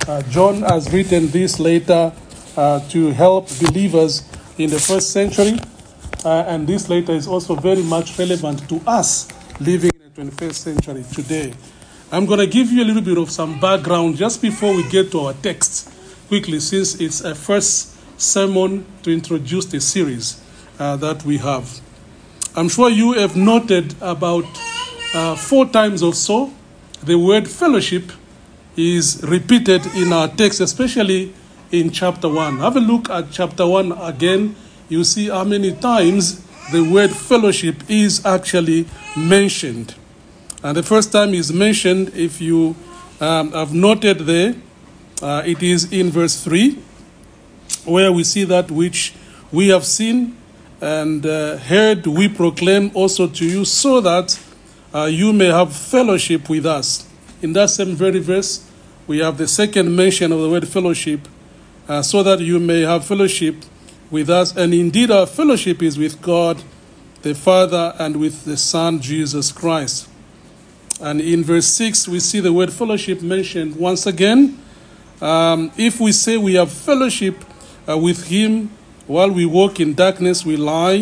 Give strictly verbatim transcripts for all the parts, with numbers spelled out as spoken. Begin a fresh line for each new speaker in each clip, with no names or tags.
Uh, John has written this letter uh, to help believers in the first century, uh, and this letter is also very much relevant to us living in the twenty-first century today. I'm going to give you a little bit of some background just before we get to our text, quickly, since it's a first sermon to introduce the series uh, that we have. I'm sure you have noted about uh, four times or so the word fellowship is repeated in our text, especially in chapter one. Have a look at chapter one again. You see how many times the word fellowship is actually mentioned. And the first time is mentioned, if you um, have noted there, uh, it is in verse three, where we see that which we have seen and uh, heard we proclaim also to you, so that uh, you may have fellowship with us. In that same very verse, we have the second mention of the word fellowship, uh, so that you may have fellowship with us. And indeed our fellowship is with God the Father and with the Son, Jesus Christ. And in verse six, we see the word fellowship mentioned once again. Um, if we say we have fellowship uh, with him while we walk in darkness, we lie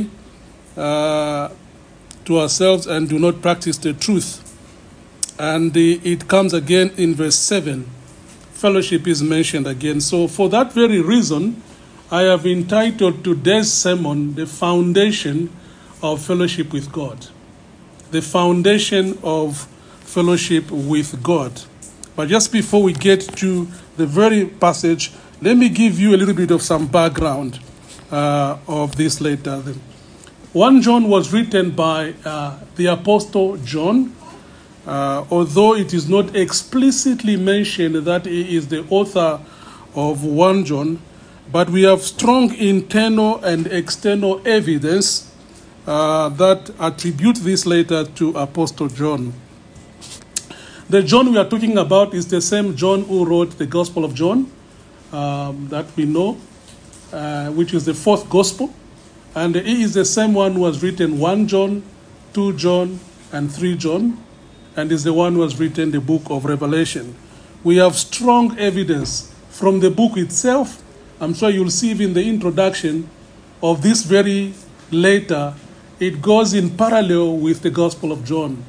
uh, to ourselves and do not practice the truth. And the, it comes again in verse seven. Fellowship is mentioned again. So for that very reason, I have entitled today's sermon, The Foundation of Fellowship with God. The foundation of fellowship with God. But just before we get to the very passage, let me give you a little bit of some background uh, of this letter. First John was written by uh, the Apostle John, uh, although it is not explicitly mentioned that he is the author of First John, but we have strong internal and external evidence uh, that attribute this letter to Apostle John. The John we are talking about is the same John who wrote the Gospel of John um, that we know, uh, which is the fourth Gospel. And he is the same one who has written First John, Second John, and Third John, and is the one who has written the book of Revelation. We have strong evidence from the book itself. I'm sure you'll see in the introduction of this very letter, it goes in parallel with the Gospel of John.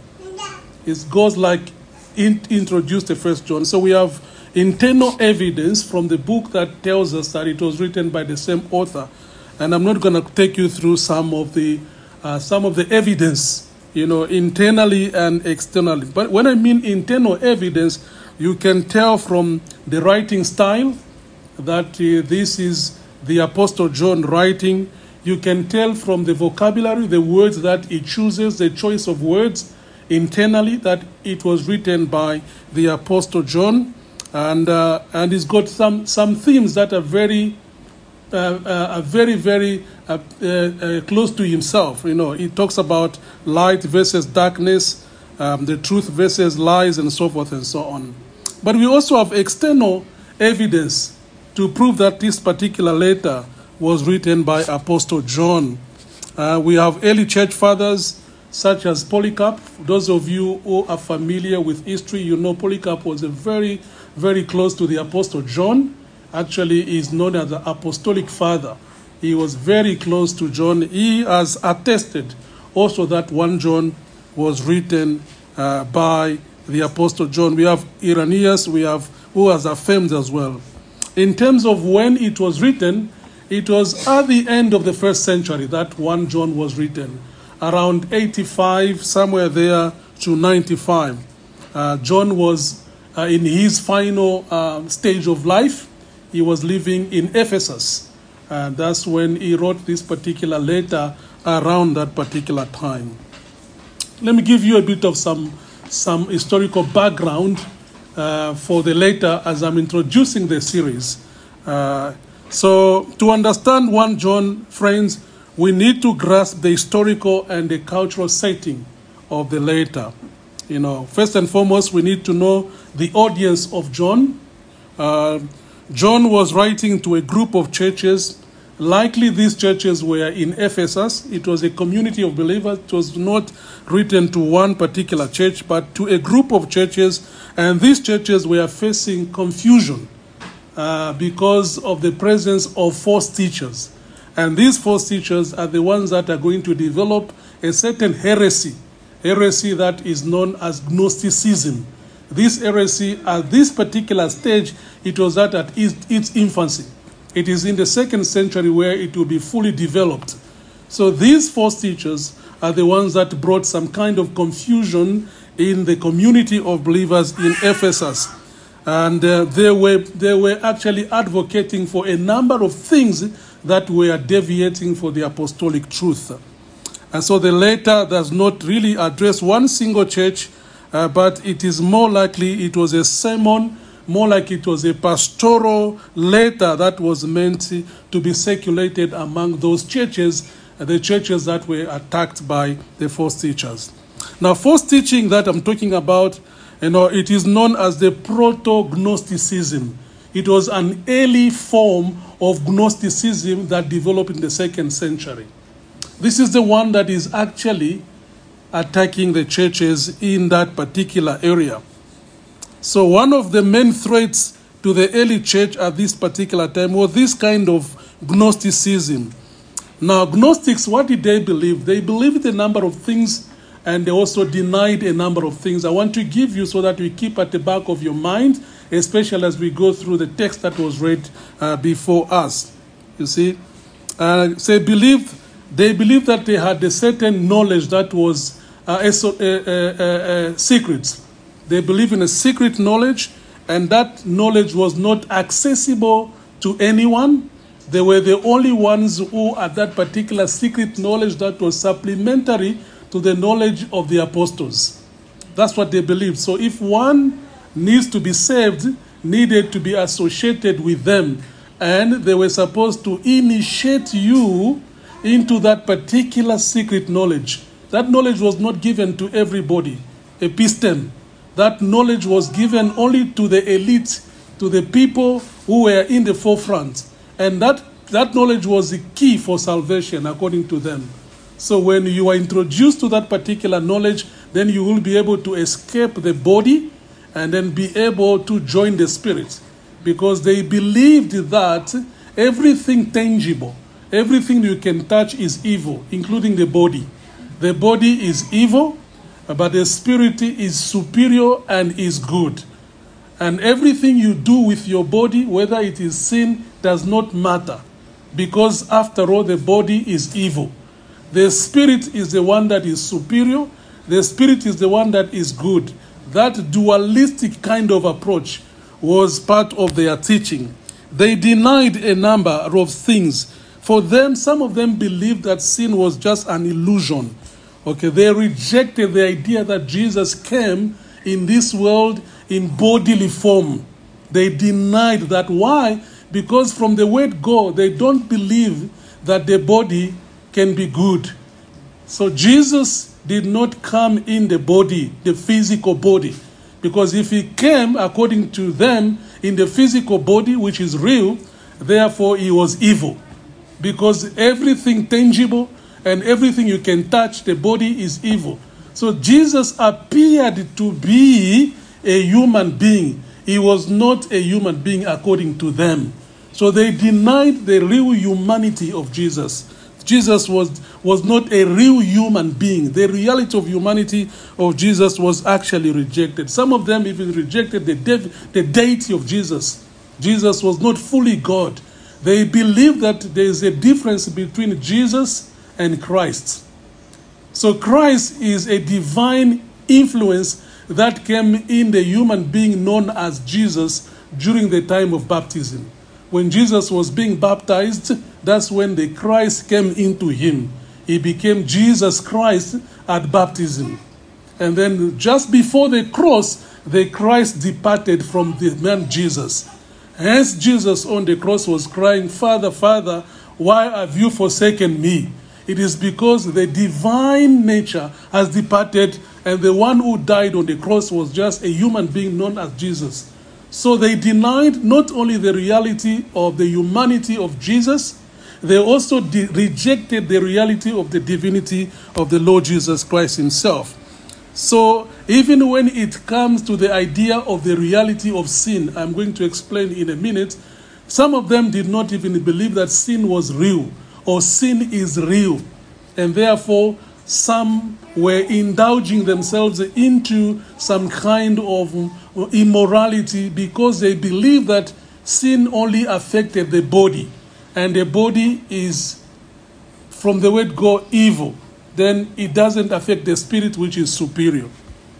It goes like in, introduced the First John. So we have internal evidence from the book that tells us that it was written by the same author. And I'm not going to take you through some of the uh, some of the evidence, you know, internally and externally. But when I mean internal evidence, you can tell from the writing style that uh, this is the Apostle John writing. You can tell from the vocabulary, the words that he chooses, the choice of words internally, that it was written by the Apostle John. And uh, and it's got some, some themes that are very, uh, uh, are very, very uh, uh, uh, close to himself. You know, he talks about light versus darkness, um, the truth versus lies, and so forth and so on. But we also have external evidence to prove that this particular letter was written by Apostle John. Uh, we have early church fathers such as Polycarp. Those of you who are familiar with history, you know Polycarp was a very, very close to the Apostle John. Actually, he is known as the Apostolic Father. He was very close to John. He has attested also that First John was written uh, by the Apostle John. We have Irenaeus, we have who has affirmed as well. In terms of when it was written, it was at the end of the first century that First John was written, around eighty-five, somewhere there to ninety-five. Uh, John was uh, in his final uh, stage of life. He was living in Ephesus. And that's when he wrote this particular letter around that particular time. Let me give you a bit of some, some historical background uh, for the letter as I'm introducing the series. Uh, So to understand First John, friends, we need to grasp the historical and the cultural setting of the letter. You know, first and foremost, we need to know the audience of John. Uh, John was writing to a group of churches. Likely these churches were in Ephesus. It was a community of believers. It was not written to one particular church, but to a group of churches. And these churches were facing confusion uh, because of the presence of false teachers. And these false teachers are the ones that are going to develop a certain heresy, heresy that is known as Gnosticism. This heresy, at this particular stage, it was at, at its infancy. It is in the second century where it will be fully developed. So these false teachers are the ones that brought some kind of confusion in the community of believers in Ephesus. And uh, they were they were actually advocating for a number of things that were deviating for the apostolic truth. And so the letter does not really address one single church, uh, but it is more likely it was a sermon, more like it was a pastoral letter that was meant to be circulated among those churches, uh, the churches that were attacked by the false teachers. Now, false teaching that I'm talking about, you know, it is known as the proto-Gnosticism. It was an early form of Gnosticism that developed in the second century. This is the one that is actually attacking the churches in that particular area. So one of the main threats to the early church at this particular time was this kind of Gnosticism. Now, Gnostics, what did they believe? They believed a number of things, and they also denied a number of things. I want to give you so that we keep at the back of your mind, especially as we go through the text that was read uh, before us. You see, uh, so they believed, they believed that they had a certain knowledge that was uh, a, a, a, a secret. They believe in a secret knowledge, and that knowledge was not accessible to anyone. They were the only ones who had that particular secret knowledge that was supplementary to the knowledge of the apostles. That's what they believed. So if one needs to be saved, needed to be associated with them, and they were supposed to initiate you into that particular secret knowledge. That knowledge was not given to everybody. Epistem. That knowledge was given only to the elite, to the people who were in the forefront. And that, that knowledge was the key for salvation, according to them. So when you are introduced to that particular knowledge, then you will be able to escape the body and then be able to join the spirit. Because they believed that everything tangible, everything you can touch is evil, including the body. The body is evil, but the spirit is superior and is good. And everything you do with your body, whether it is sin, does not matter. Because after all, the body is evil. The spirit is the one that is superior. The spirit is the one that is good. That dualistic kind of approach was part of their teaching. They denied a number of things. For them, some of them believed that sin was just an illusion. Okay, they rejected the idea that Jesus came in this world in bodily form. They denied that. Why? Because from the word go, they don't believe that the body can be good. So Jesus did not come in the body, the physical body. Because if he came, according to them, in the physical body, which is real, therefore he was evil. Because everything tangible and everything you can touch, the body is evil. So Jesus appeared to be a human being. He was not a human being according to them. So they denied the real humanity of Jesus. Jesus was, was not a real human being. The reality of humanity of Jesus was actually rejected. Some of them even rejected the, dev- the deity of Jesus. Jesus was not fully God. They believe that there is a difference between Jesus and Christ. So Christ is a divine influence that came in the human being known as Jesus during the time of baptism. When Jesus was being baptized, that's when the Christ came into him. He became Jesus Christ at baptism. And then just before the cross, the Christ departed from the man Jesus. Hence Jesus on the cross was crying, "Father, Father, why have you forsaken me?" It is because the divine nature has departed, and the one who died on the cross was just a human being known as Jesus. So they denied not only the reality of the humanity of Jesus, they also de- rejected the reality of the divinity of the Lord Jesus Christ himself. So even when it comes to the idea of the reality of sin, I'm going to explain in a minute, some of them did not even believe that sin was real or sin is real. And therefore, some were indulging themselves into some kind of immorality because they believed that sin only affected the body. And the body is, from the word go, evil. Then it doesn't affect the spirit, which is superior.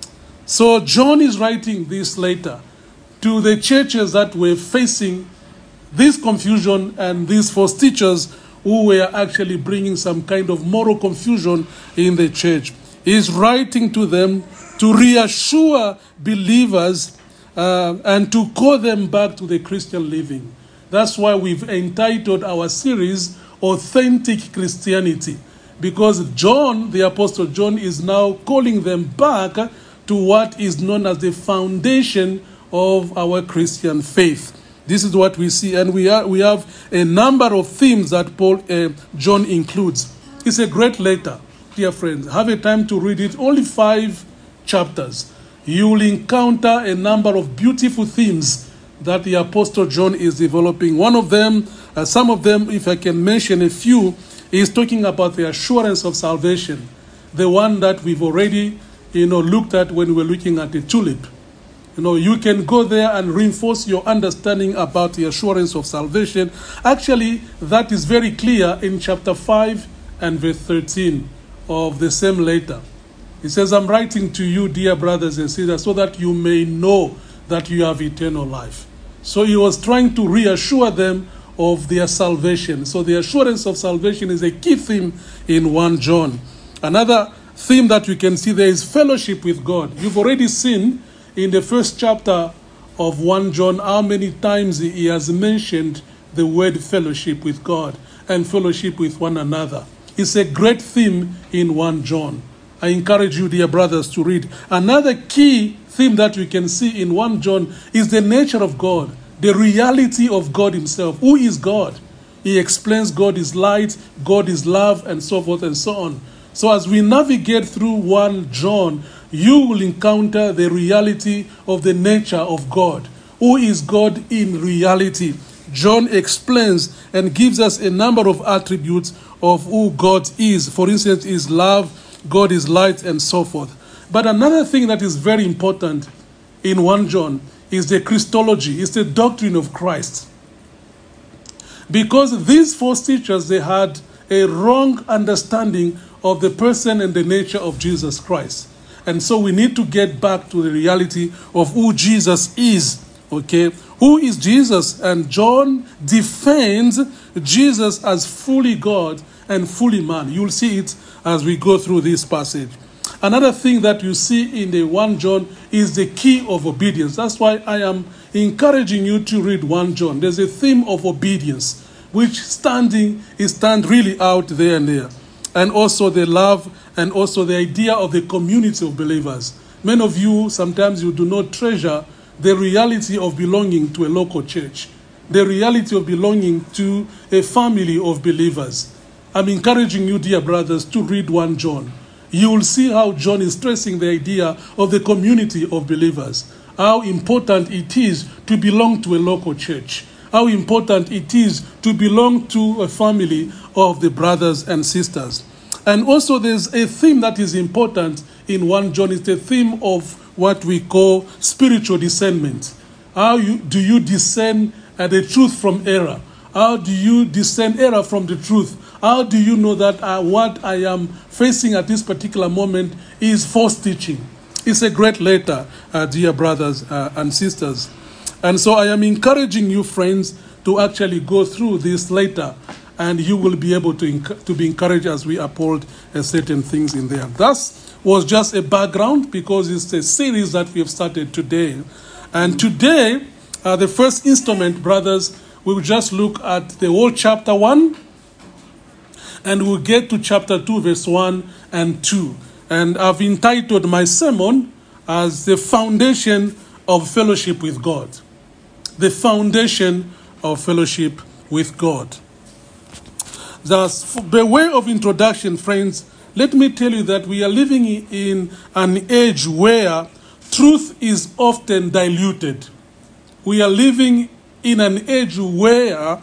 So John is writing this letter to the churches that were facing this confusion and these false teachers who were actually bringing some kind of moral confusion in the church. He's writing to them to reassure believers uh, and to call them back to the Christian living. That's why we've entitled our series Authentic Christianity, because John, the Apostle John, is now calling them back to what is known as the foundation of our Christian faith. This is what we see, and we are we have a number of themes that Paul uh, John includes. It's a great letter, dear friends. Have a time to read it. Only five chapters. You will encounter a number of beautiful themes that the Apostle John is developing. One of them, uh, some of them, if I can mention a few, is talking about the assurance of salvation, the one that we've already, you know, looked at when we were looking at the tulip. You know, you can go there and reinforce your understanding about the assurance of salvation. Actually, that is very clear in chapter five and verse thirteen of the same letter. It says, I'm writing to you, dear brothers and sisters, so that you may know that you have eternal life. So he was trying to reassure them of their salvation. So the assurance of salvation is a key theme in First John. Another theme that we can see there is fellowship with God. You've already seen in the first chapter of First John how many times he has mentioned the word fellowship with God and fellowship with one another. It's a great theme in First John. I encourage you, dear brothers, to read. Another key theme that we can see in First John is the nature of God, the reality of God himself. Who is God? He explains God is light, God is love, and so forth and so on. So as we navigate through First John, you will encounter the reality of the nature of God. Who is God in reality? John explains and gives us a number of attributes of who God is. For instance, is love, God is light, and so forth. But another thing that is very important in First John is the Christology, it's the doctrine of Christ. Because these false teachers, they had a wrong understanding of the person and the nature of Jesus Christ. And so we need to get back to the reality of who Jesus is, okay? Who is Jesus? And John defends Jesus as fully God and fully man. You'll see it as we go through this passage. Another thing that you see in the First John is the key of obedience. That's why I am encouraging you to read First John. There's a theme of obedience, which standing is stand really out there and there. And also the love and also the idea of the community of believers. Many of you, sometimes you do not treasure the reality of belonging to a local church, the reality of belonging to a family of believers. I'm encouraging you, dear brothers, to read First John. You will see how John is stressing the idea of the community of believers, how important it is to belong to a local church, how important it is to belong to a family of the brothers and sisters. And also there's a theme that is important in First John. It's the theme of what we call spiritual discernment. How you, do you discern uh, the truth from error? How do you discern error from the truth? How do you know that uh, what I am facing at this particular moment is false teaching? It's a great letter, uh, dear brothers uh, and sisters. And so I am encouraging you, friends, to actually go through this letter, and you will be able to, enc- to be encouraged as we uphold uh, certain things in there. That was just a background because it's a series that we have started today. And today, uh, the first instrument, brothers, we will just look at the whole chapter one, and we'll get to chapter two, verse one and two. And I've entitled my sermon as the foundation of fellowship with God. The foundation of fellowship with God. Thus, by way of introduction, friends, let me tell you that we are living in an age where truth is often diluted. We are living in an age where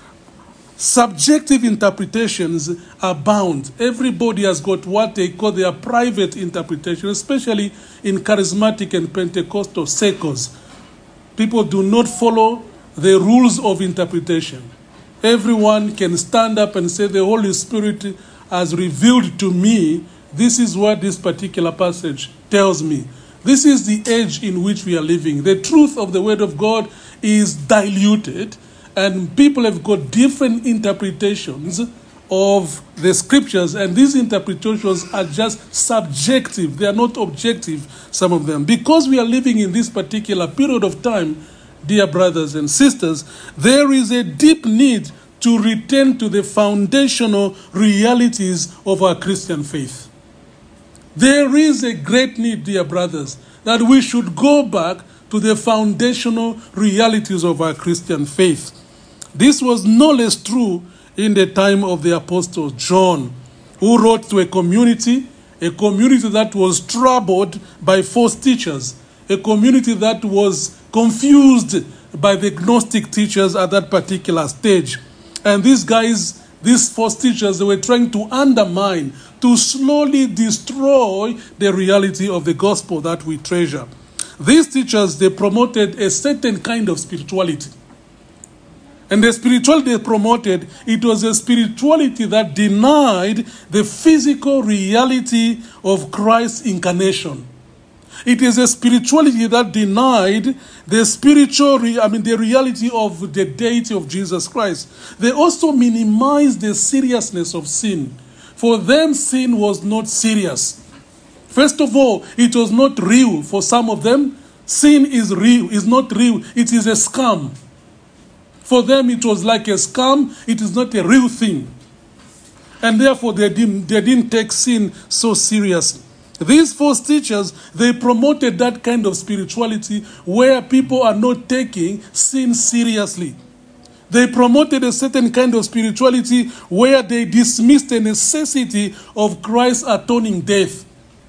subjective interpretations abound. Everybody has got what they call their private interpretation, especially in charismatic and Pentecostal circles. People do not follow the rules of interpretation. Everyone can stand up and say, the Holy Spirit has revealed to me, this is what this particular passage tells me. This is the age in which we are living. The truth of the Word of God is diluted, and people have got different interpretations of the scriptures, and these interpretations are just subjective. They are not objective, some of them. Because we are living in this particular period of time, dear brothers and sisters, there is a deep need to return to the foundational realities of our Christian faith. There is a great need, dear brothers, that we should go back to the foundational realities of our Christian faith. This was no less true in the time of the Apostle John, who wrote to a community, a community that was troubled by false teachers, a community that was confused by the Gnostic teachers at that particular stage. And these guys, these false teachers, they were trying to undermine, to slowly destroy the reality of the gospel that we treasure. These teachers, they promoted a certain kind of spirituality. And the spirituality they promoted, it was a spirituality that denied the physical reality of Christ's incarnation. It is a spirituality that denied the spiritual, re- I mean, the reality of the deity of Jesus Christ. They also minimized the seriousness of sin. For them, sin was not serious. First of all, it was not real. For some of them, sin is real, is not real. It is a scam. For them, it was like a scam. It is not a real thing. And therefore, they didn't, they didn't take sin so seriously. These false teachers, they promoted that kind of spirituality where people are not taking sin seriously. They promoted a certain kind of spirituality where they dismissed the necessity of Christ's atoning death.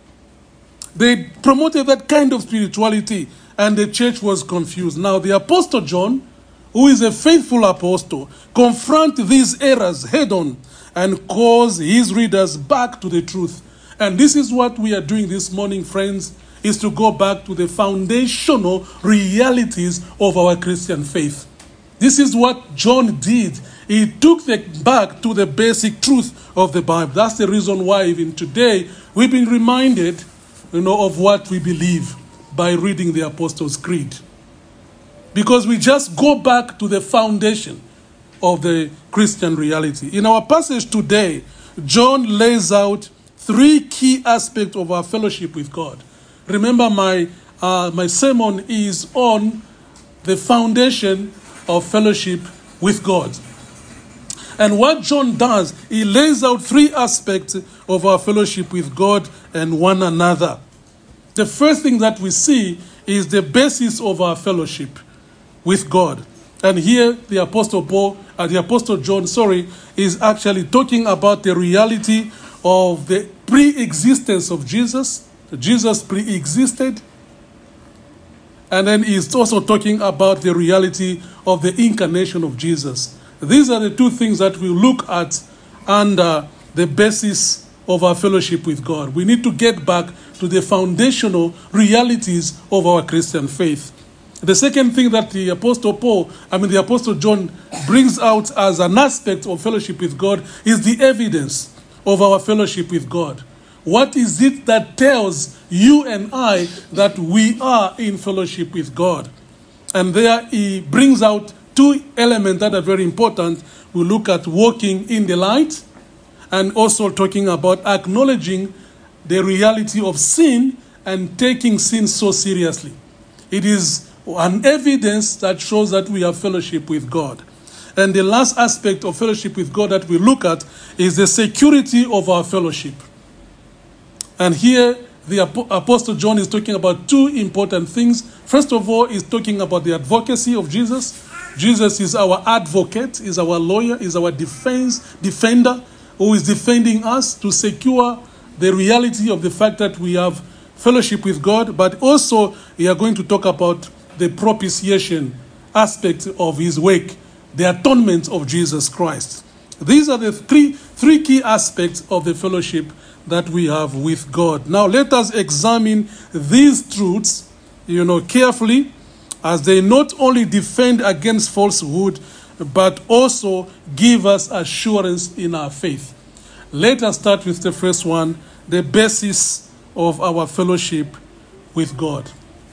They promoted that kind of spirituality, and the church was confused. Now, the Apostle John, who is a faithful apostle, confront these errors head-on and calls his readers back to the truth. And this is what we are doing this morning, friends, is to go back to the foundational realities of our Christian faith. This is what John did. He took them back to the basic truth of the Bible. That's the reason why even today we've been reminded, you know, of what we believe by reading the Apostles' Creed. Because we just go back to the foundation of the Christian reality. In our passage today, John lays out three key aspects of our fellowship with God. Remember, my uh, my sermon is on the foundation of fellowship with God. And what John does, he lays out three aspects of our fellowship with God and one another. The first thing that we see is the basis of our fellowship with God. And here the Apostle Paul, uh, the Apostle John, sorry, is actually talking about the reality of the pre-existence of Jesus. Jesus pre-existed. And then he's also talking about the reality of the incarnation of Jesus. These are the two things that we look at under the basis of our fellowship with God. We need to get back to the foundational realities of our Christian faith. The second thing that the Apostle Paul, I mean the Apostle John brings out as an aspect of fellowship with God is the evidence of our fellowship with God. What is it that tells you and I that we are in fellowship with God? And there he brings out two elements that are very important. We look at walking in the light and also talking about acknowledging the reality of sin and taking sin so seriously. It is an evidence that shows that we have fellowship with God. And the last aspect of fellowship with God that we look at is the security of our fellowship. And here, the Apostle John is talking about two important things. First of all, he's talking about the advocacy of Jesus. Jesus is our advocate, is our lawyer, is our defense defender, who is defending us to secure the reality of the fact that we have fellowship with God, but also we are going to talk about the propitiation aspect of his work, the atonement of Jesus Christ. These are the three, three key aspects of the fellowship that we have with God. Now let us examine these truths, you know, carefully, as they not only defend against falsehood, but also give us assurance in our faith. Let us start with the first one, the basis of our fellowship with God.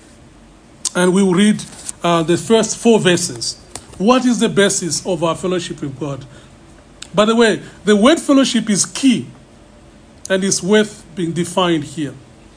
And we will read uh, the first four verses. What is the basis of our fellowship with God? By the way, the word fellowship is key and is worth being defined here.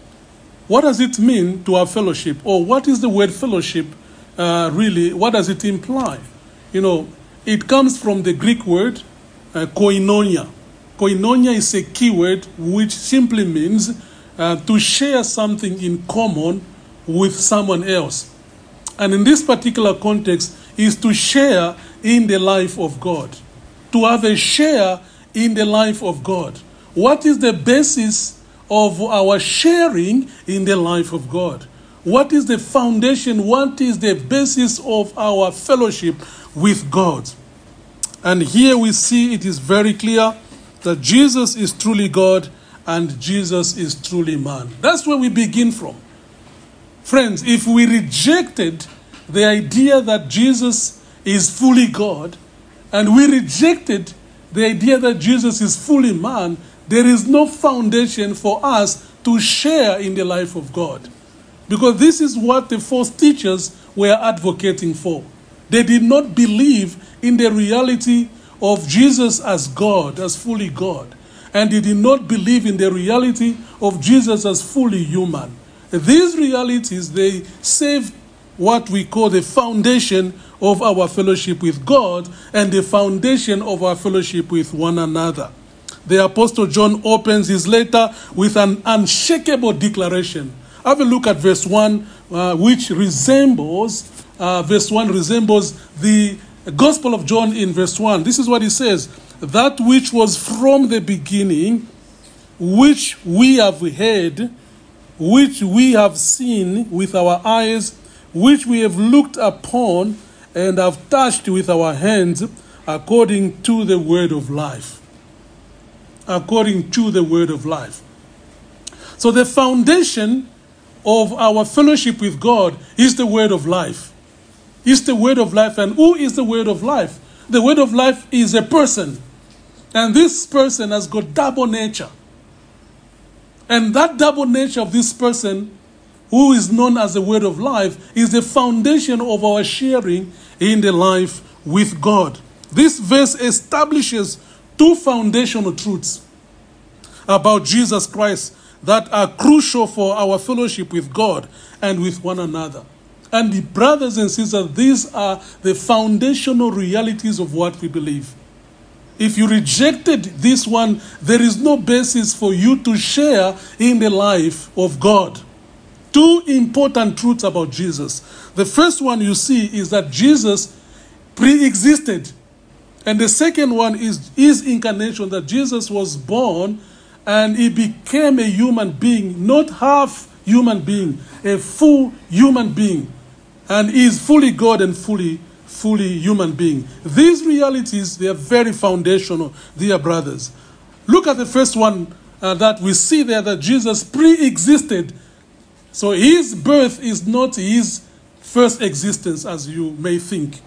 What does it mean to have fellowship? Or what is the word fellowship uh, really? What does it imply? You know, it comes from the Greek word uh, koinonia. Koinonia is a key word which simply means Uh, to share something in common with someone else. And in this particular context is to share in the life of God. To have a share in the life of God. What is the basis of our sharing in the life of God? What is the foundation? What is the basis of our fellowship with God? And here we see it is very clear that Jesus is truly God and Jesus is truly man. That's where we begin from. Friends, if we rejected the idea that Jesus is fully God, and we rejected the idea that Jesus is fully man, there is no foundation for us to share in the life of God. Because this is what the false teachers were advocating for. They did not believe in the reality of Jesus as God, as fully God. And they did not believe in the reality of Jesus as fully human. These realities, they save what we call the foundation of our fellowship with God and the foundation of our fellowship with one another. The Apostle John opens his letter with an unshakable declaration. Have a look at verse one, uh, which resembles, uh, verse one resembles the Gospel of John in verse one. This is what he says. That which was from the beginning, which we have heard, which we have seen with our eyes, which we have looked upon and have touched with our hands, according to the word of life. According to the word of life. So the foundation of our fellowship with God is the word of life. It's the word of life. And who is the word of life? The word of life is a person. And this person has got double nature. And that double nature of this person, who is known as the word of life, is the foundation of our sharing in the life with God. This verse establishes two foundational truths about Jesus Christ that are crucial for our fellowship with God and with one another. And the brothers and sisters, these are the foundational realities of what we believe. If you rejected this one, there is no basis for you to share in the life of God. Two important truths about Jesus. The first one you see is that Jesus pre-existed. And the second one is his incarnation, that Jesus was born and he became a human being, not half human being, a full human being. And he is fully God and fully fully human being. These realities, they are very foundational, dear brothers. Look at the first one uh, that we see there, that Jesus pre-existed. So his birth is not his first existence, as you may think.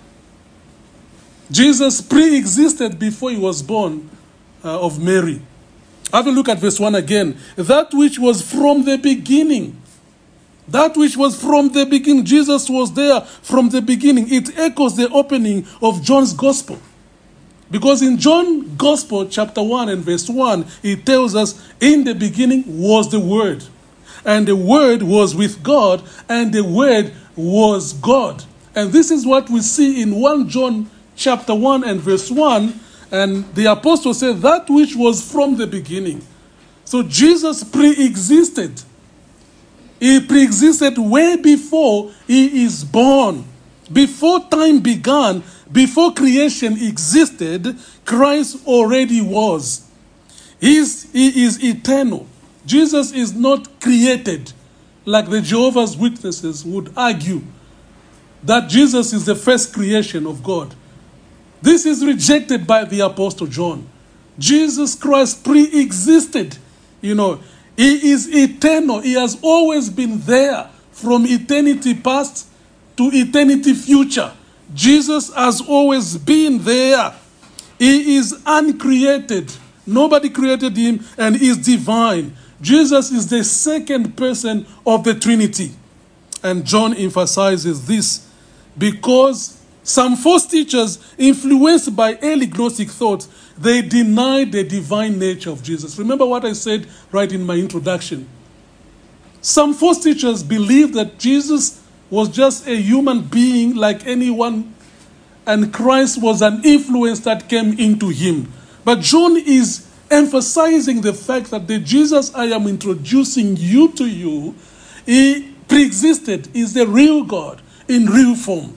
Jesus pre-existed before he was born uh, of Mary. Have a look at verse one again. That which was from the beginning. That which was from the beginning. Jesus was there from the beginning. It echoes the opening of John's Gospel. Because in John's Gospel, chapter one and verse one, it tells us, in the beginning was the Word. And the Word was with God, and the Word was God. And this is what we see in First John chapter one and verse one. And the apostle said, that which was from the beginning. So Jesus pre-existed. He pre-existed way before he is born. Before time began, before creation existed, Christ already was. He is, he is eternal. Jesus is not created, like the Jehovah's Witnesses would argue that Jesus is the first creation of God. This is rejected by the Apostle John. Jesus Christ pre-existed. You know, he is eternal. He has always been there from eternity past to eternity future. Jesus has always been there. He is uncreated. Nobody created him, and he is divine. Jesus is the second person of the Trinity. And John emphasizes this because some false teachers, influenced by early Gnostic thought, they denied the divine nature of Jesus. Remember what I said right in my introduction. Some false teachers believed that Jesus was just a human being like anyone, and Christ was an influence that came into him. But John is emphasizing the fact that the Jesus I am introducing you to you, he pre-existed, is the real God in real form.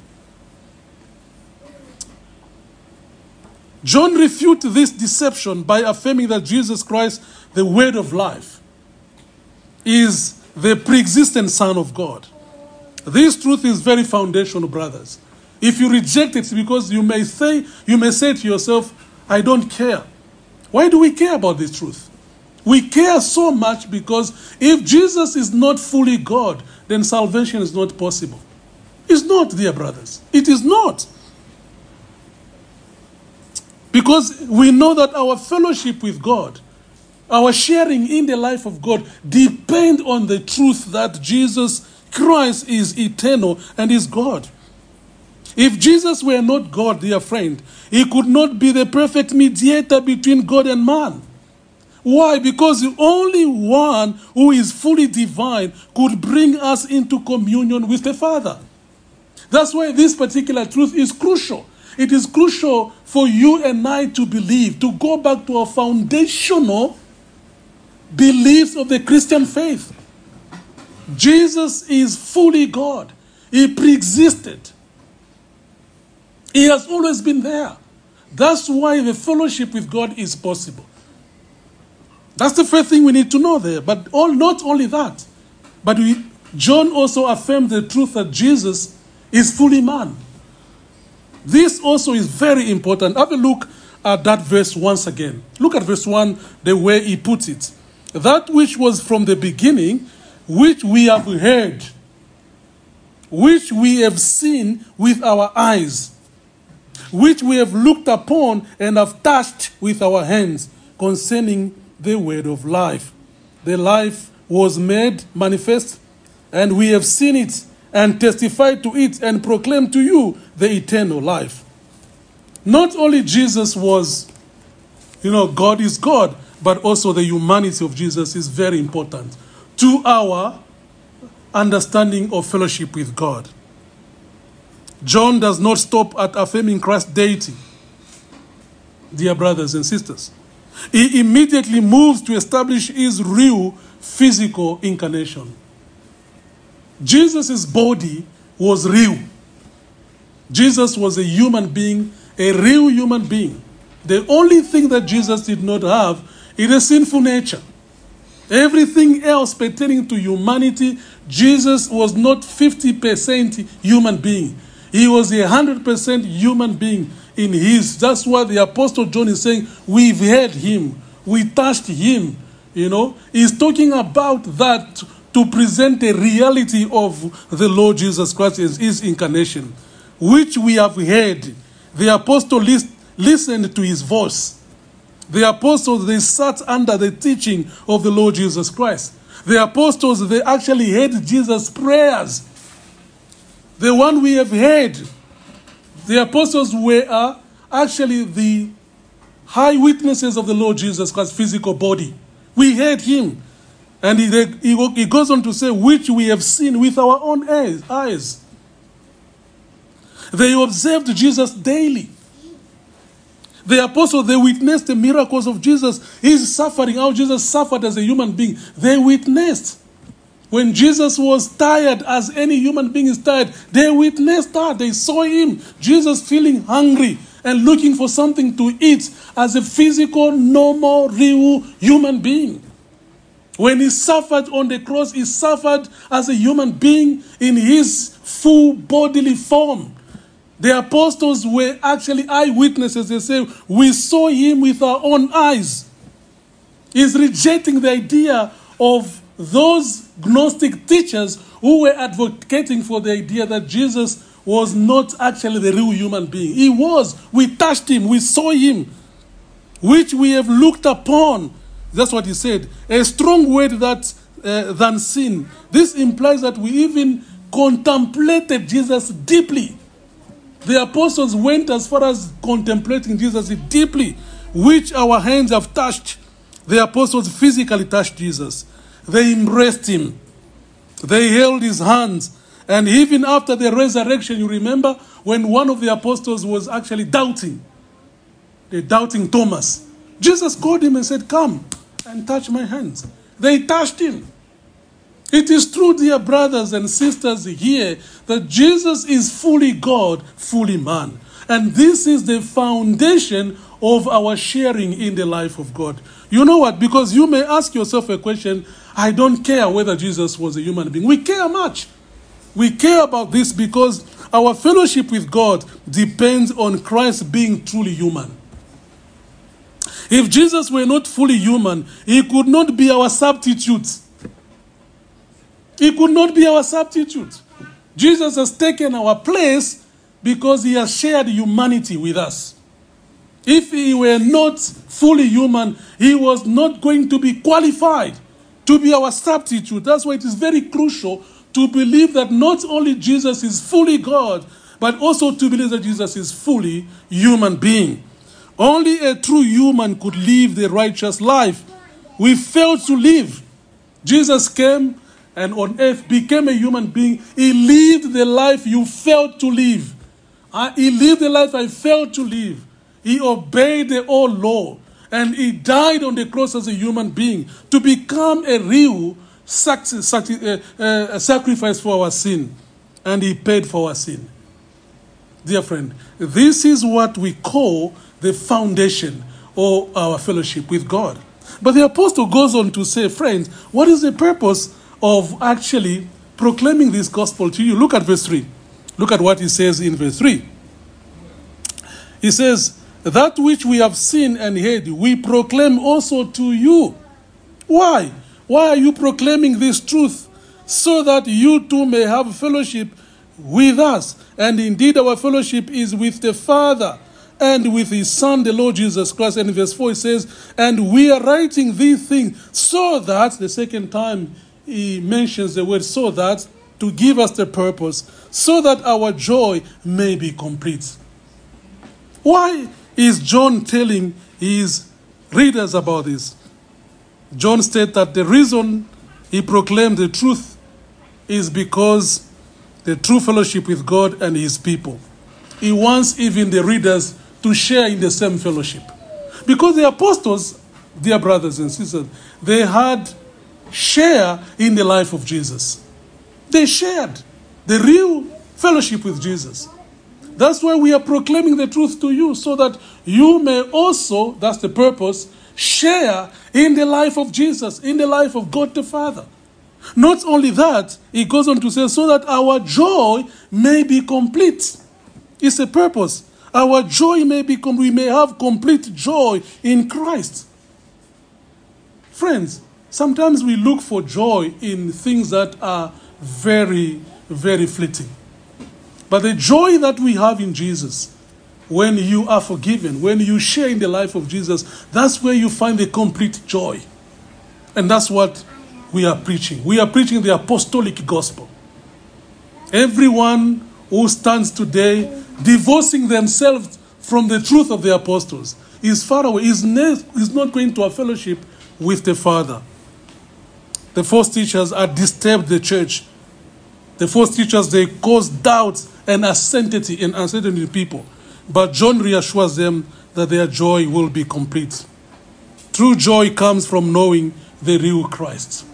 John refutes this deception by affirming that Jesus Christ, the Word of life, is the pre-existent Son of God. This truth is very foundational, brothers. If you reject it, because you may say, you may say to yourself, I don't care. Why do we care about this truth? We care so much because if Jesus is not fully God, then salvation is not possible. It's not, dear brothers. It is not. Because we know that our fellowship with God, our sharing in the life of God, depend on the truth that Jesus Christ is eternal and is God. If Jesus were not God, dear friend, he could not be the perfect mediator between God and man. Why? Because the only one who is fully divine could bring us into communion with the Father. That's why this particular truth is crucial. It is crucial for you and I to believe, to go back to our foundational beliefs of the Christian faith. Jesus is fully God. He pre-existed. He has always been there. That's why the fellowship with God is possible. That's the first thing we need to know there. But all, not only that, but we, John also affirmed the truth that Jesus is fully man. This also is very important. Have a look at that verse once again. Look at verse one, the way he puts it. That which was from the beginning, which we have heard, which we have seen with our eyes, which we have looked upon and have touched with our hands, concerning the word of life. The life was made manifest, and we have seen it, and testified to it, and proclaimed to you the eternal life. Not only Jesus was, you know, God is God, but also the humanity of Jesus is very important to our understanding of fellowship with God. John does not stop at affirming Christ's deity, dear brothers and sisters. He immediately moves to establish his real physical incarnation. Jesus' body was real. Jesus was a human being, a real human being. The only thing that Jesus did not have is a sinful nature. Everything else pertaining to humanity, Jesus was not fifty percent human being. He was a one hundred percent human being in his. That's what the Apostle John is saying. We've heard him. We touched him. You know, he's talking about that to present a reality of the Lord Jesus Christ as his incarnation, which we have heard. The apostle list, listened to his voice. The apostles, they sat under the teaching of the Lord Jesus Christ. The apostles, they actually heard Jesus' prayers. The one we have heard. The apostles were uh, actually the high witnesses of the Lord Jesus Christ's physical body. We heard him. And he, he, he goes on to say, which we have seen with our own eyes. They observed Jesus daily. The apostles, they witnessed the miracles of Jesus. His suffering, how Jesus suffered as a human being. They witnessed. When Jesus was tired, as any human being is tired, they witnessed that. They saw him, Jesus feeling hungry and looking for something to eat as a physical, normal, real human being. When he suffered on the cross, he suffered as a human being in his full bodily form. The apostles were actually eyewitnesses. They say, we saw him with our own eyes. He's rejecting the idea of those Gnostic teachers who were advocating for the idea that Jesus was not actually the real human being. He was. We touched him. We saw him, which we have looked upon. That's what he said. A strong word that uh, than sin. This implies that we even contemplated Jesus deeply. The apostles went as far as contemplating Jesus deeply, which our hands have touched. The apostles physically touched Jesus. They embraced him. They held his hands. And even after the resurrection, you remember when one of the apostles was actually doubting, the doubting Thomas, Jesus called him and said, come and touch my hands. They touched him. It is true, dear brothers and sisters here, that Jesus is fully God, fully man. And this is the foundation of our sharing in the life of God. You know what? Because you may ask yourself a question, I don't care whether Jesus was a human being. We care much. We care about this because our fellowship with God depends on Christ being truly human. If Jesus were not fully human, he could not be our substitute. He could not be our substitute. Jesus has taken our place because he has shared humanity with us. If he were not fully human, he was not going to be qualified to be our substitute. That's why it is very crucial to believe that not only Jesus is fully God, but also to believe that Jesus is fully human being. Only a true human could live the righteous life. We failed to live. Jesus came and on earth became a human being. He lived the life you failed to live. Uh, he lived the life I failed to live. He obeyed the old law. And he died on the cross as a human being to become a real sac- sac- uh, uh, sacrifice for our sin. And he paid for our sin. Dear friend, this is what we call the foundation of our fellowship with God. But the apostle goes on to say, friends, what is the purpose of actually proclaiming this gospel to you? Look at verse three. Look at what he says in verse three. He says, that which we have seen and heard, we proclaim also to you. Why? Why are you proclaiming this truth? So that you too may have fellowship with us. And indeed our fellowship is with the Father and with his Son, the Lord Jesus Christ. And in verse four it says, and we are writing these things so that, the second time he mentions the word so that, to give us the purpose, so that our joy may be complete. Why is John telling his readers about this? John stated that the reason he proclaimed the truth is because the true fellowship with God and his people. He wants even the readers to share in the same fellowship. Because the apostles, dear brothers and sisters, they had share in the life of Jesus. They shared the real fellowship with Jesus. That's why we are proclaiming the truth to you, so that you may also, that's the purpose, share in the life of Jesus, in the life of God the Father. Not only that, he goes on to say, so that our joy may be complete. It's a purpose. Our joy may be, we may have complete joy in Christ. Friends, sometimes we look for joy in things that are very, very fleeting. But the joy that we have in Jesus, when you are forgiven, when you share in the life of Jesus, that's where you find the complete joy. And that's what we are preaching. We are preaching the apostolic gospel. Everyone who stands today divorcing themselves from the truth of the apostles is far away, is not going to a fellowship with the Father. The false teachers are disturbed the church. The false teachers, they cause doubts and uncertainty and uncertainty in people. But John reassures them that their joy will be complete. True joy comes from knowing the real Christ.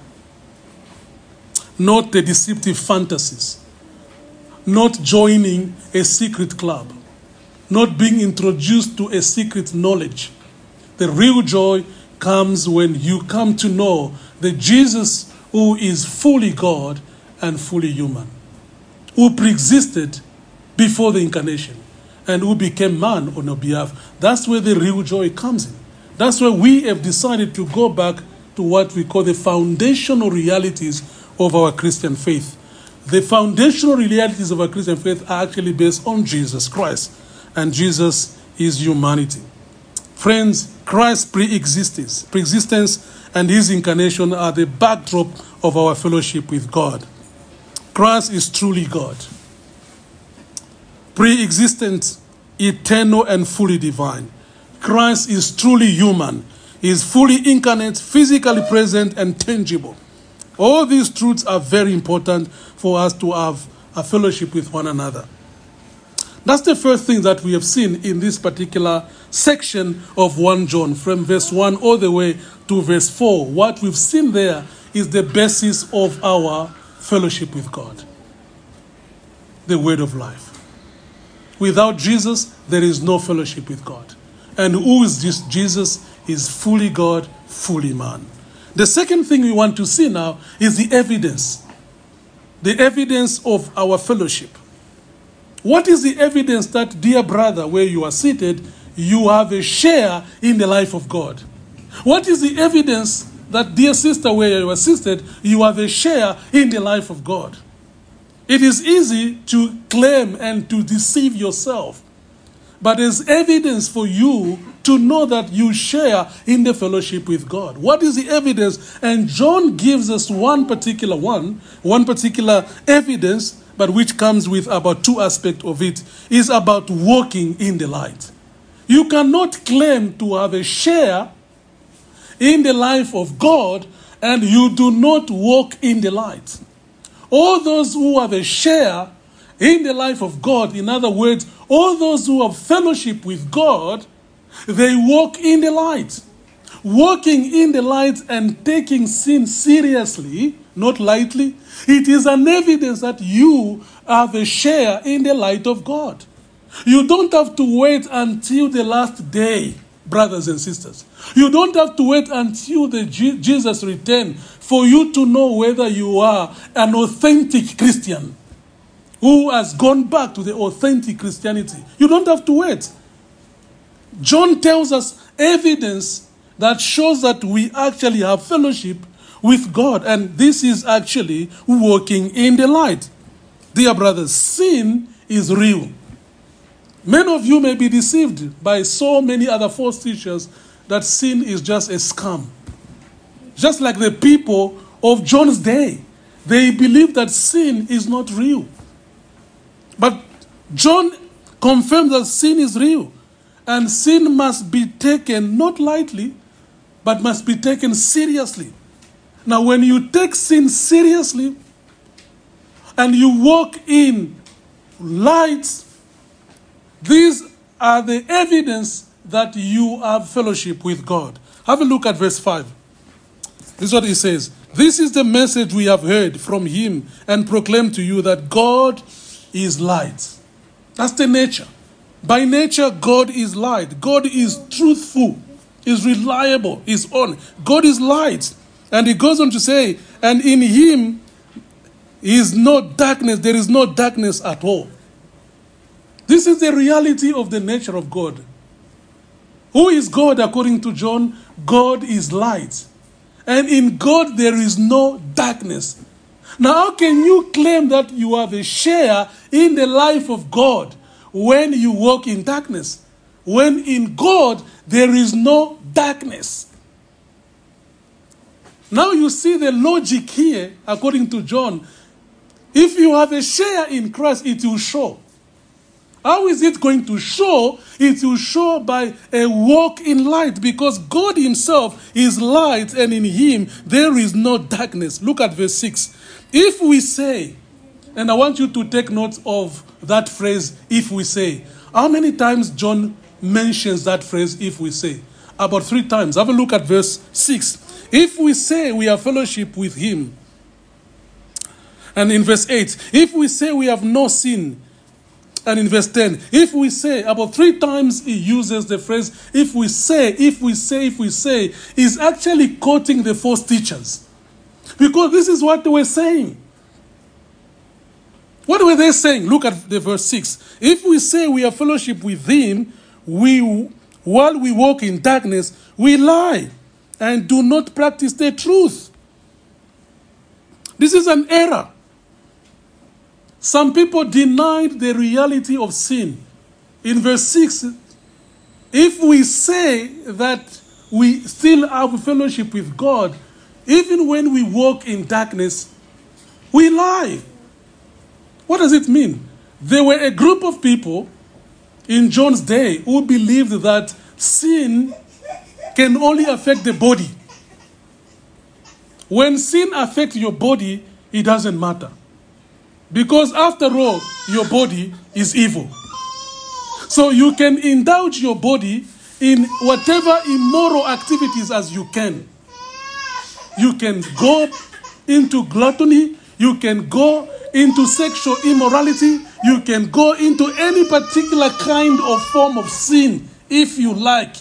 Not the deceptive fantasies. Not joining a secret club. Not being introduced to a secret knowledge. The real joy comes when you come to know The Jesus who is fully God and fully human, who pre-existed before the incarnation and who became man on our behalf. That's where the real joy comes in. That's where we have decided to go back to what we call the foundational realities of our Christian faith. The foundational realities of our Christian faith are actually based on Jesus Christ, and Jesus is humanity. Friends, Christ's pre-existence, pre-existence and his incarnation are the backdrop of our fellowship with God. Christ is truly God, pre-existent, eternal, and fully divine. Christ is truly human. He is fully incarnate, physically present, and tangible. All these truths are very important for us to have a fellowship with one another. That's the first thing that we have seen in this particular section of First John, from verse one all the way to verse four. What we've seen there is the basis of our fellowship with God, the word of life. Without Jesus, there is no fellowship with God. And who is this Jesus? Is fully God, fully man. The second thing we want to see now is the evidence. The evidence of our fellowship. What is the evidence that, dear brother, where you are seated, you have a share in the life of God? What is the evidence that, dear sister, where you are seated, you have a share in the life of God? It is easy to claim and to deceive yourself, but there's evidence for you to know that you share in the fellowship with God. What is the evidence? And John gives us one particular one, one particular evidence, but which comes with about two aspects of it, is about walking in the light. You cannot claim to have a share in the life of God and you do not walk in the light. All those who have a share in the life of God, in other words, all those who have fellowship with God, they walk in the light. Walking in the light and taking sin seriously, not lightly, it is an evidence that you have a share in the light of God. You don't have to wait until the last day, brothers and sisters. You don't have to wait until the G- Jesus return for you to know whether you are an authentic Christian who has gone back to the authentic Christianity. You don't have to wait. John tells us evidence that shows that we actually have fellowship with God, and this is actually walking in the light. Dear brothers, sin is real. Many of you may be deceived by so many other false teachers that sin is just a scam. Just like the people of John's day, they believe that sin is not real. But John confirms that sin is real. And sin must be taken not lightly, but must be taken seriously. Now, when you take sin seriously and you walk in light, these are the evidence that you have fellowship with God. Have a look at verse five. This is what he says. This is the message we have heard from him and proclaimed to you, that God is light. That's the nature. By nature, God is light. God is truthful, is reliable, is on. God is light. And he goes on to say, and in him is no darkness. There is no darkness at all. This is the reality of the nature of God. Who is God according to John? God is light. And in God there is no darkness. Now, how can you claim that you have a share in the life of God when you walk in darkness? When in God there is no darkness. Now you see the logic here, according to John. If you have a share in Christ, it will show. How is it going to show? It will show by a walk in light, because God himself is light, and in him there is no darkness. Look at verse six. If we say, and I want you to take note of that phrase, if we say. How many times John mentions that phrase, if we say? About three times. Have a look at verse six. If we say we have fellowship with him. And in verse eight, if we say we have no sin. And in verse ten, if we say, about three times he uses the phrase, if we say, if we say, if we say, is actually quoting the false teachers. Because this is what they were saying. What were they saying? Look at the verse six. If we say we have fellowship with him, we, while we walk in darkness, we lie and do not practice the truth. This is an error. Some people denied the reality of sin. In verse six, if we say that we still have fellowship with God, even when we walk in darkness, we lie. What does it mean? There were a group of people in John's day who believed that sin can only affect the body. When sin affects your body, it doesn't matter. Because after all, your body is evil. So you can indulge your body in whatever immoral activities as you can. You can go into gluttony. You can go into sexual immorality. You can go into any particular kind of form of sin if you like.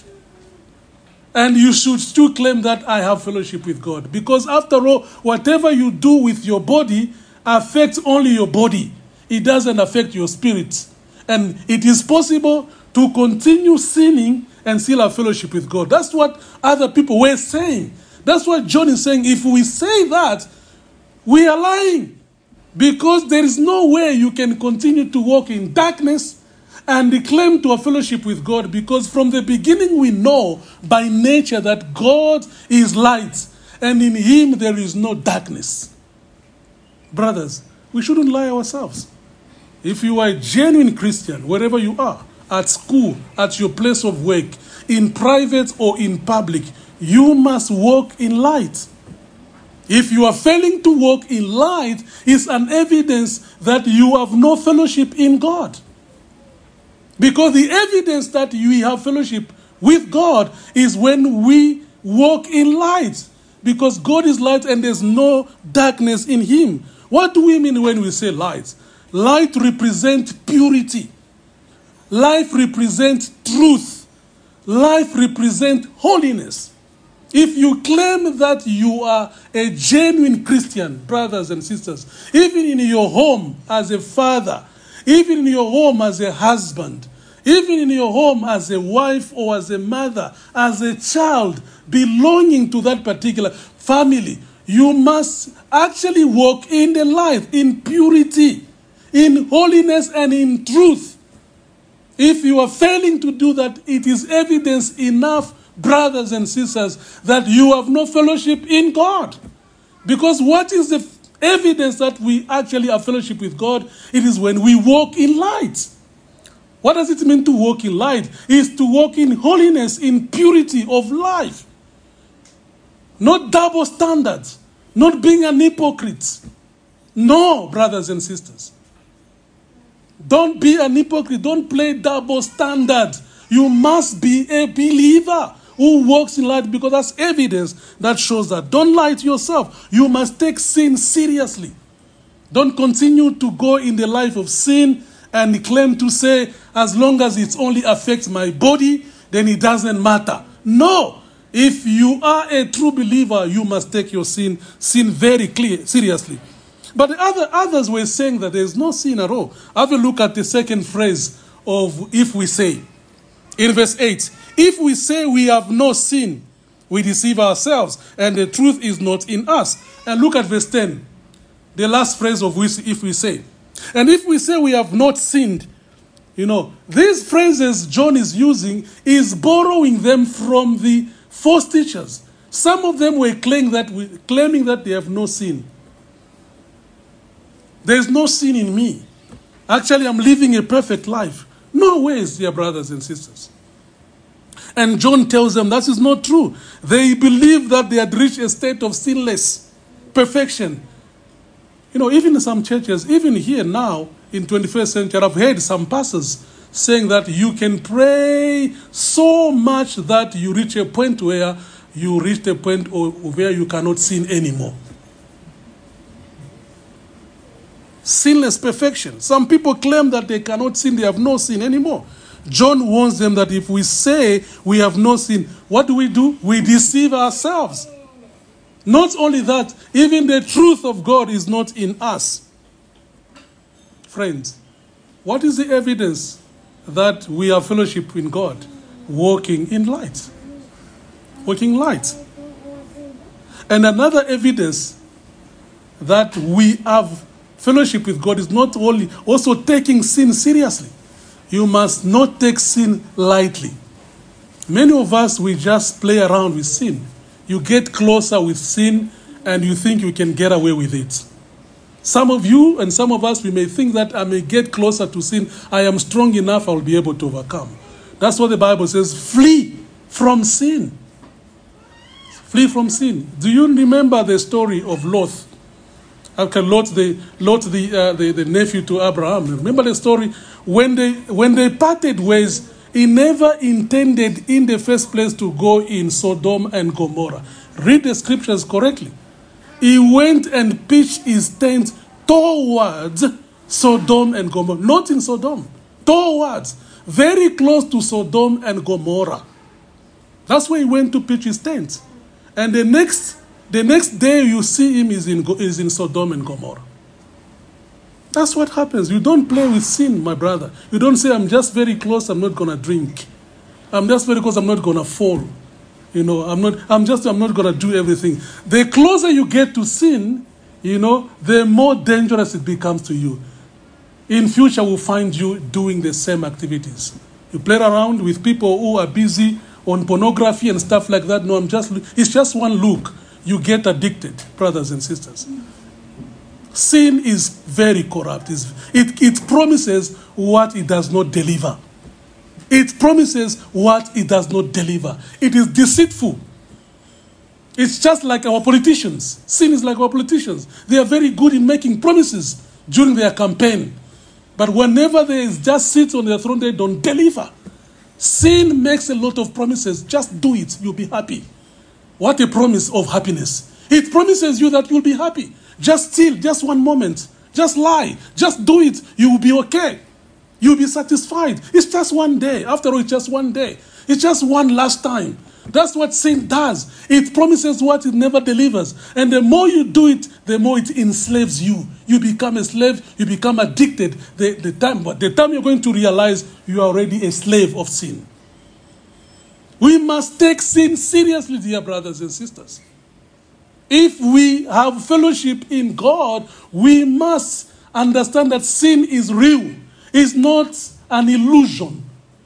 And you should still claim that I have fellowship with God. Because after all, whatever you do with your body affects only your body. It doesn't affect your spirit. And it is possible to continue sinning and still have fellowship with God. That's what other people were saying. That's what John is saying. If we say that, we are lying. Because there is no way you can continue to walk in darkness and claim to have fellowship with God. Because from the beginning we know by nature that God is light. And in him there is no darkness. Brothers, we shouldn't lie ourselves. If you are a genuine Christian, wherever you are, at school, at your place of work, in private or in public, you must walk in light. If you are failing to walk in light, it's an evidence that you have no fellowship in God. Because the evidence that you have fellowship with God is when we walk in light. Because God is light and there's no darkness in him. What do we mean when we say light? Light represents purity. Life represents truth. Life represents holiness. If you claim that you are a genuine Christian, brothers and sisters, even in your home as a father, even in your home as a husband, even in your home as a wife or as a mother, as a child belonging to that particular family, you must actually walk in the light, in purity, in holiness and in truth. If you are failing to do that, it is evidence enough, brothers and sisters, that you have no fellowship in God. Because what is the evidence that we actually have fellowship with God? It is when we walk in light. What does it mean to walk in light? It is to walk in holiness, in purity of life. Not double standards. Not being an hypocrite. No, brothers and sisters. Don't be an hypocrite. Don't play double standard. You must be a believer who walks in light, because that's evidence that shows that. Don't lie to yourself. You must take sin seriously. Don't continue to go in the life of sin and claim to say, as long as it only affects my body, then it doesn't matter. No. If you are a true believer, you must take your sin, sin very clear, seriously. But the other, others were saying that there is no sin at all. Have a look at the second phrase of if we say. In verse eight, if we say we have no sin, we deceive ourselves, and the truth is not in us. And look at verse ten, the last phrase of which if we say. And if we say we have not sinned, you know, these phrases John is using is borrowing them from the false teachers. Some of them were claiming that, we, claiming that they have no sin. There is no sin in me. Actually, I'm living a perfect life. No ways, dear brothers and sisters. And John tells them that is not true. They believe that they had reached a state of sinless perfection. You know, even in some churches, even here now, in twenty-first century, I've heard some pastors saying that you can pray so much that you reach a point where you reach a point where you cannot sin anymore. Sinless perfection. Some people claim that they cannot sin, they have no sin anymore. John warns them that if we say we have no sin, what do we do? We deceive ourselves. Not only that, even the truth of God is not in us. Friends, what is the evidence that we have fellowship in God? Walking in light. Walking light. And another evidence that we have fellowship with God is not only also taking sin seriously. You must not take sin lightly. Many of us, we just play around with sin. You get closer with sin and you think you can get away with it. Some of you and some of us, we may think that I may get closer to sin. I am strong enough, I will be able to overcome. That's what the Bible says, flee from sin. Flee from sin. Do you remember the story of Lot? Okay, Lot, the, Lot the, uh, the, the nephew to Abraham. Remember the story? When they, when they parted ways, he never intended in the first place to go in Sodom and Gomorrah. Read the scriptures correctly. He went and pitched his tent towards Sodom and Gomorrah. Not in Sodom. Towards. Very close to Sodom and Gomorrah. That's where he went to pitch his tent. And the next, the next day you see him is in, is in Sodom and Gomorrah. That's what happens. You don't play with sin, my brother. You don't say, I'm just very close, I'm not going to drink. I'm just very close, I'm not going to fall. You know, I'm not, I'm just, I'm not going to do everything. The closer you get to sin, you know, the more dangerous it becomes to you. In future, we'll find you doing the same activities. You play around with people who are busy on pornography and stuff like that. No, I'm just, it's just one look. You get addicted, brothers and sisters. Sin is very corrupt. It's, it, it promises what it does not deliver. It promises what it does not deliver. It is deceitful. It's just like our politicians. Sin is like our politicians. They are very good in making promises during their campaign. But whenever they just sit on their throne, they don't deliver. Sin makes a lot of promises. Just do it. You'll be happy. What a promise of happiness. It promises you that you'll be happy. Just steal, just one moment. Just lie. Just do it. You will be okay. You'll be satisfied. It's just one day. After all, it's just one day. It's just one last time. That's what sin does. It promises what it never delivers. And the more you do it, the more it enslaves you. You become a slave. You become addicted. The, the, time, the time you're going to realize you are already a slave of sin. We must take sin seriously, dear brothers and sisters. If we have fellowship in God, we must understand that sin is real. It's not an illusion.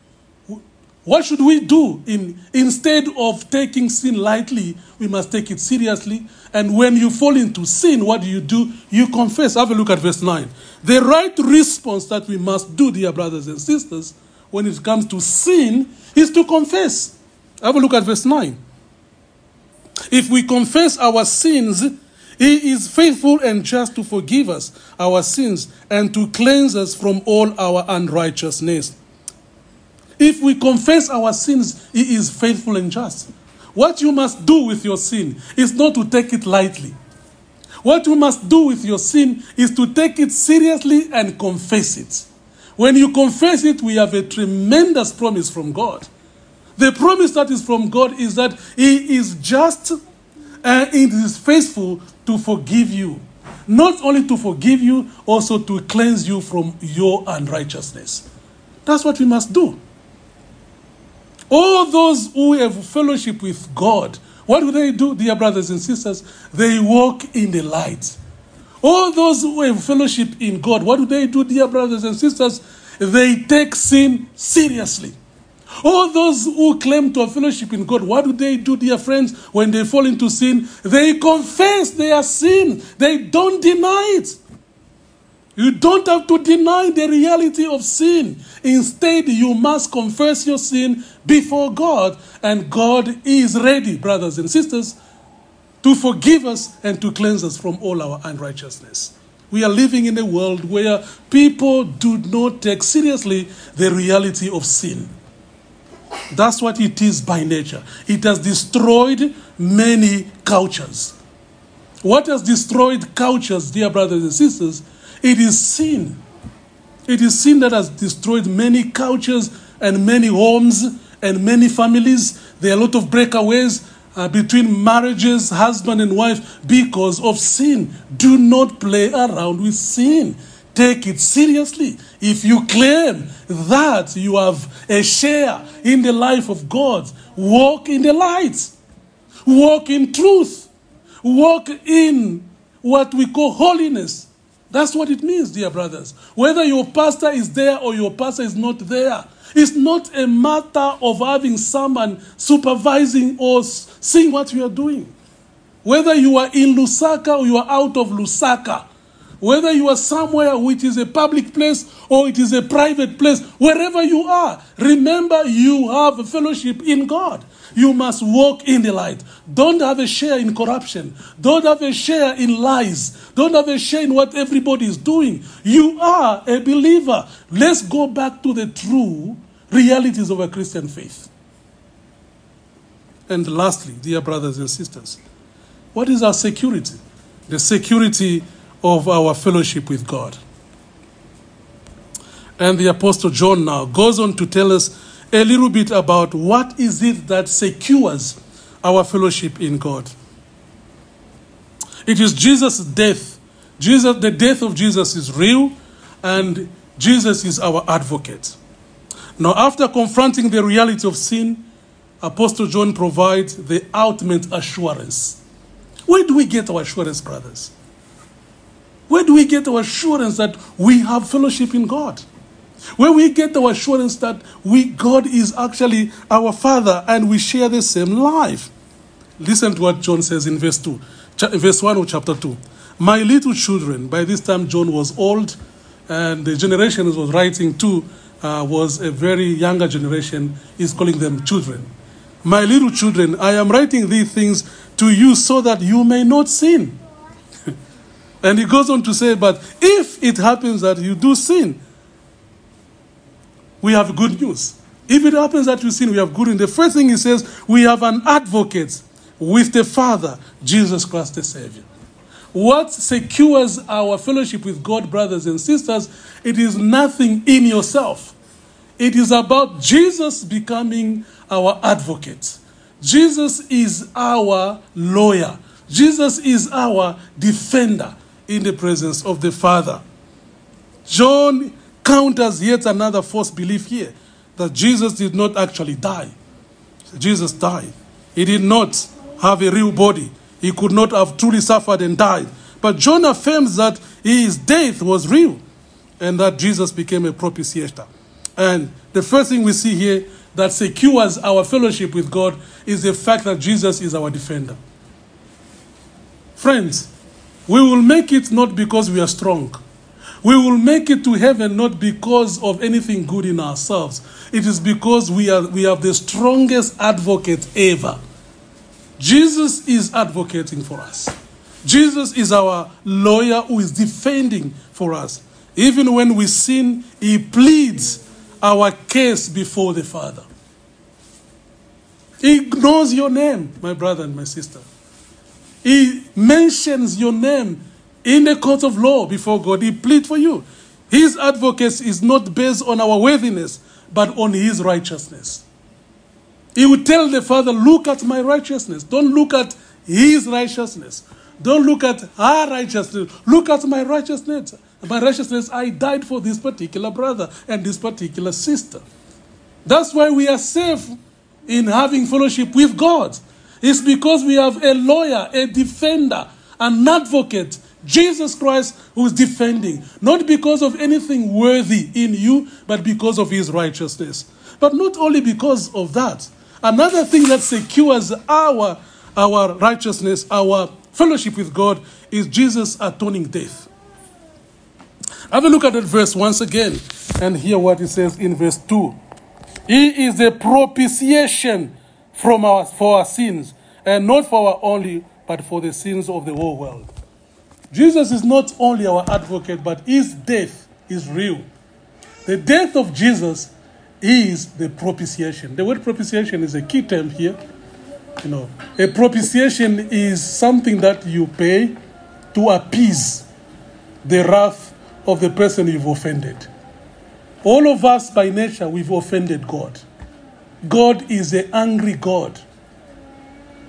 What should we do? In, instead of taking sin lightly, we must take it seriously. And when you fall into sin, what do you do? You confess. Have a look at verse nine. The right response that we must do, dear brothers and sisters, when it comes to sin, is to confess. Have a look at verse nine. If we confess our sins, he is faithful and just to forgive us our sins and to cleanse us from all our unrighteousness. If we confess our sins, he is faithful and just. What you must do with your sin is not to take it lightly. What you must do with your sin is to take it seriously and confess it. When you confess it, we have a tremendous promise from God. The promise that is from God is that he is just and he is faithful to forgive you. Not only to forgive you, also to cleanse you from your unrighteousness. That's what we must do. All those who have fellowship with God, what do they do, dear brothers and sisters? They walk in the light. All those who have fellowship in God, what do they do, dear brothers and sisters? They take sin seriously. All those who claim to have fellowship in God, what do they do, dear friends, when they fall into sin? They confess their sin. They don't deny it. You don't have to deny the reality of sin. Instead, you must confess your sin before God. And God is ready, brothers and sisters, to forgive us and to cleanse us from all our unrighteousness. We are living in a world where people do not take seriously the reality of sin. That's what it is by nature. It has destroyed many cultures. What has destroyed cultures, dear brothers and sisters? It is sin. It is sin that has destroyed many cultures and many homes and many families. There are a lot of breakaways. uh, between marriages, husband and wife, because of sin. Do not play around with sin. Take it seriously. If you claim that you have a share in the life of God, walk in the light. Walk in truth. Walk in what we call holiness. That's what it means, dear brothers. Whether your pastor is there or your pastor is not there, it's not a matter of having someone supervising or seeing what you are doing. Whether you are in Lusaka or you are out of Lusaka, whether you are somewhere which is a public place or it is a private place, wherever you are, remember you have a fellowship in God. You must walk in the light. Don't have a share in corruption. Don't have a share in lies. Don't have a share in what everybody is doing. You are a believer. Let's go back to the true realities of a Christian faith. And lastly, dear brothers and sisters, what is our security? The security of our fellowship with God. And the Apostle John now goes on to tell us a little bit about what is it that secures our fellowship in God. It is Jesus' death. Jesus, the death of Jesus is real, and Jesus is our advocate. Now, after confronting the reality of sin, Apostle John provides the ultimate assurance. Where do we get our assurance, brothers? Where do we get our assurance that we have fellowship in God? Where we get our assurance that we, God is actually our Father and we share the same life? Listen to what John says in verse two, verse one of chapter two. My little children, by this time John was old, and the generation he was writing to uh, was a very younger generation. He's calling them children. My little children, I am writing these things to you so that you may not sin. And he goes on to say, but if it happens that you do sin, we have good news. If it happens that you sin, we have good news. The first thing he says, we have an advocate with the Father, Jesus Christ the Savior. What secures our fellowship with God, brothers and sisters, it is nothing in yourself. It is about Jesus becoming our advocate. Jesus is our lawyer. Jesus is our defender in the presence of the Father. John counters yet another false belief here, that Jesus did not actually die. Jesus died. He did not have a real body. He could not have truly suffered and died. But John affirms that his death was real and that Jesus became a propitiator. And the first thing we see here that secures our fellowship with God is the fact that Jesus is our defender. Friends, we will make it not because we are strong. We will make it to heaven not because of anything good in ourselves. It is because we are we have the strongest advocate ever. Jesus is advocating for us. Jesus is our lawyer who is defending for us. Even when we sin, he pleads our case before the Father. He knows your name, my brother and my sister. He mentions your name in the court of law before God. He pleads for you. His advocacy is not based on our worthiness, but on his righteousness. He would tell the Father, look at my righteousness. Don't look at his righteousness. Don't look at our righteousness. Look at my righteousness. My righteousness, I died for this particular brother and this particular sister. That's why we are safe in having fellowship with God. It's because we have a lawyer, a defender, an advocate, Jesus Christ, who is defending. Not because of anything worthy in you, but because of his righteousness. But not only because of that. Another thing that secures our, our righteousness, our fellowship with God, is Jesus' atoning death. Have a look at that verse once again and hear what it says in verse two. He is the propitiation from our, for our sins, and not for our only, but for the sins of the whole world. Jesus is not only our advocate, but his death is real. The death of Jesus is the propitiation. The word propitiation is a key term here. You know, a propitiation is something that you pay to appease the wrath of the person you've offended. All of us by nature, we've offended God. God is an angry God.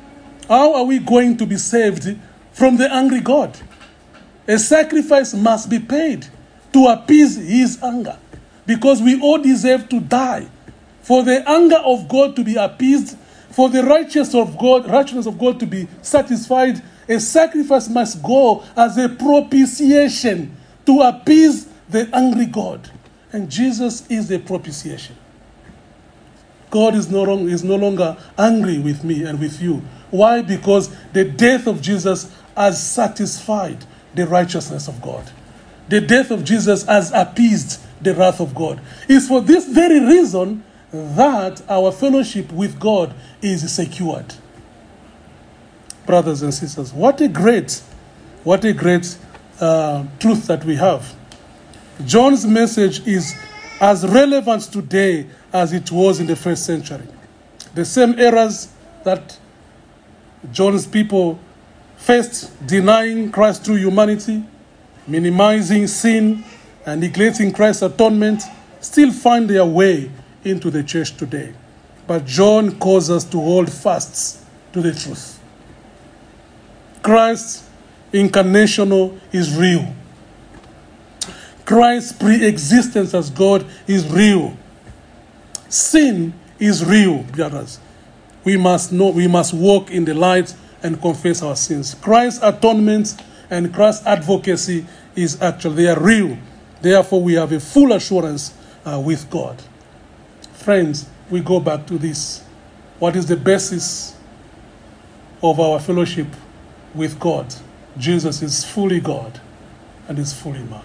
How are we going to be saved from the angry God? A sacrifice must be paid to appease his anger, because we all deserve to die. For the anger of God to be appeased, for the righteousness of God, righteousness of God to be satisfied, a sacrifice must go as a propitiation to appease the angry God. And Jesus is the propitiation. God is no longer, is no longer angry with me and with you. Why? Because the death of Jesus has satisfied the righteousness of God. The death of Jesus has appeased the wrath of God. It's for this very reason that our fellowship with God is secured. Brothers and sisters, what a great, what a great uh, truth that we have. John's message is as relevant today as it was in the first century. The same errors that John's people faced, denying Christ through humanity, minimizing sin, and neglecting Christ's atonement, still find their way into the church today. But John calls us to hold fast to the truth. Christ's incarnational is real. Christ's pre-existence as God is real. Sin is real, brothers. We must know, we must walk in the light and confess our sins. Christ's atonement and Christ's advocacy is actually, they are real. Therefore, we have a full assurance uh, with God. Friends, we go back to this. What is the basis of our fellowship with God? Jesus is fully God and is fully man.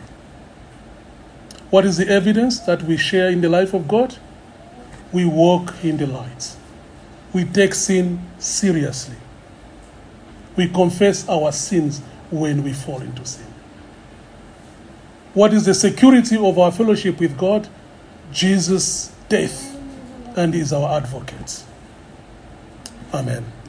What is the evidence that we share in the life of God? We walk in the light. We take sin seriously. We confess our sins when we fall into sin. What is the security of our fellowship with God? Jesus' death, and is our advocate. Amen.